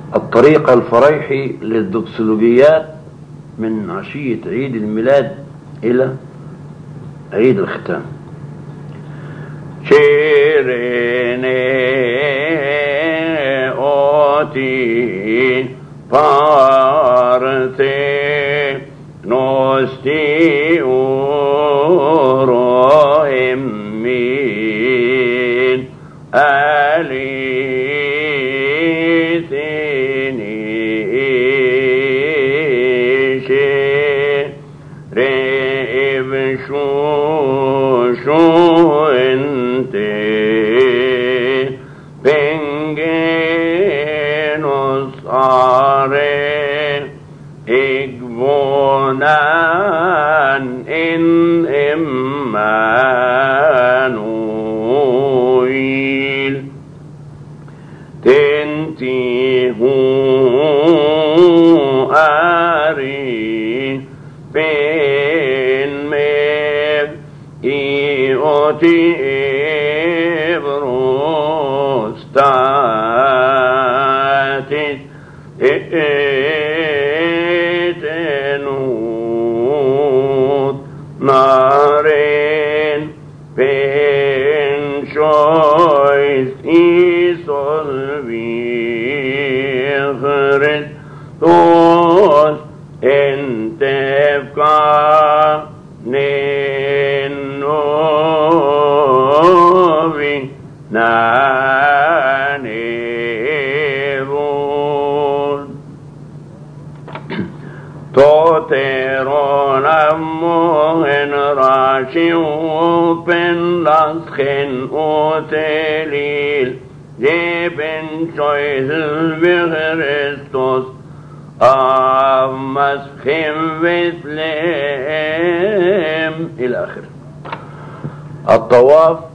الطريقة الفريحي للدوكسولوجيات من عشية عيد الميلاد إلى عيد الختام. شيريني أوتي بارتي نوستي أوروهمين أليثيني شيريب شو انتي بنجينوس آري إجبونان إن إمانويل تنتي هو آري بين ميب إيوتي إبروستاتي إتنوت نارين بين شويس إيسوس بيخرج توس انتبقى ننوبي نانيبون توتيرون أموهن راشي وبن لسخن أوتيليل جيبن شويس بخريستوس مسخن بسلم إلى آخره. الطواف